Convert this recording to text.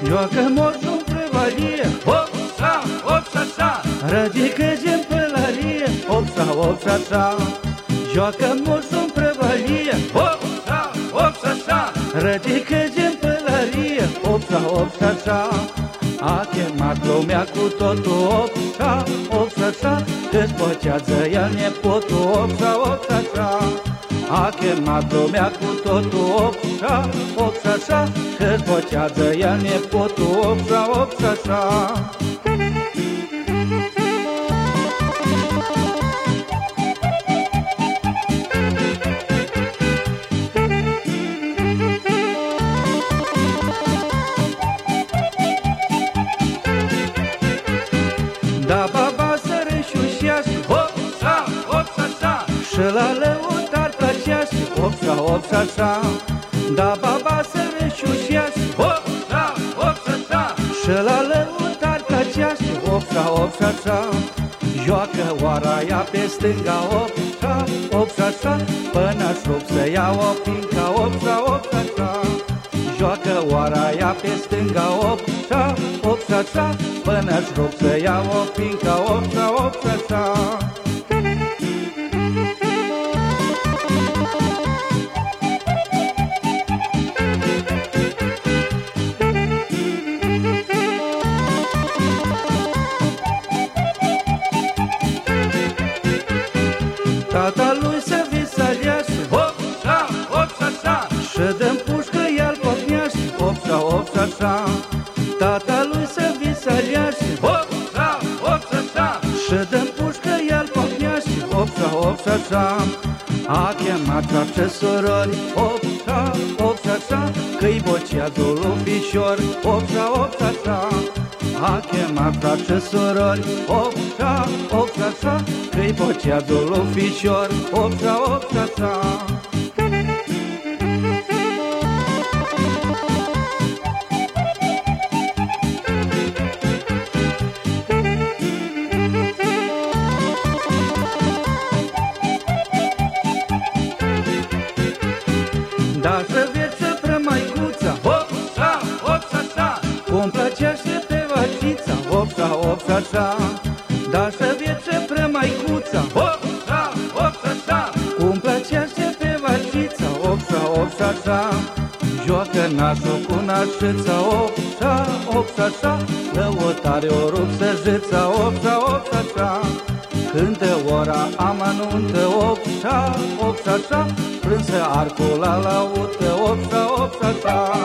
joacă morsul în prăvalie, Opsa, opsa, ridică gen pălărie, opsa, opsa, sa. Joacă morsul în prăvalie, opsa, opsa, ridică gen pălărie, opsa, opsa, sa. A chemat lumea cu totul, opsa, opsa, sa. Că-ți păcează el nepotul, opsa, opsa, sa. A chemat lumea cu totul, opsa, opsa, sa. Că-ți păcează el nepotul, opsa, opsa, sa. Da baba să rășușească, opsa, opsa, și la lăutar plăcească, opsa, opsa, sa. Da baba să rășușească, opsa, opsa, și la lăutar plăcească, opsa, opsa, sa. Joacă oara ea pe stânga, opsa, opsa, sa. Până-și rup să ia o pinca, opsa, opsa, sa. Joacă oara ea pe stânga, opsa, opsa, sa. Până-și rup să ia o pinca, opsa, opsa, sa. Tata lui să visalească, opsa, opsa, și dă-n pușcă el pocnească, opsa, opsa, sa. Tata lui să visalească, opsa, opsa, și dă-n pușcă el pocnească, opsa, opsa, sa. A chemat toate surori, opsa, opsa, sa. Că-i bocează lui fișor, opsa, opsa, sa. A chemat toate surori, opsa, opsa, sa. Că-i bocează lui fișor, opsa, opsa, sa. Da să vieță prămaicuța, opsa, opsa, cum plăcește pe vacița, opsa, opsa, sa. Da să vieță prămaicuța, opsa, opsa, cum plăcește pe vacița, opsa, opsa, sa. Joacă nașul cu nașița, opsa, opsa, sa. Lăutare o rup să jița, opsa, opsa, sa. Cântă ora amănuntă, opsa, opsa, sa. Prânsă arcul la laută, opsa, opsa, sa.